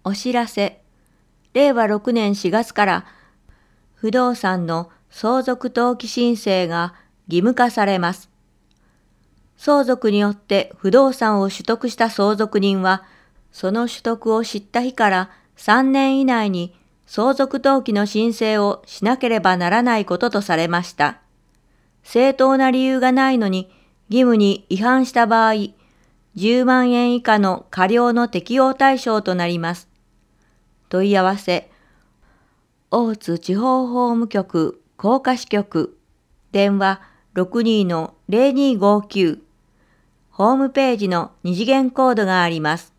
お知らせ。令和6年4月から不動産の相続登記申請が義務化されます。相続によって不動産を取得した相続人は、その取得を知った日から3年以内に相続登記の申請をしなければならないこととされました。正当な理由がないのに義務に違反した場合、10万円以下の過料の適用対象となります。問い合わせ、大津地方法務局甲賀支局、電話62-0259、ホームページの二次元コードがあります。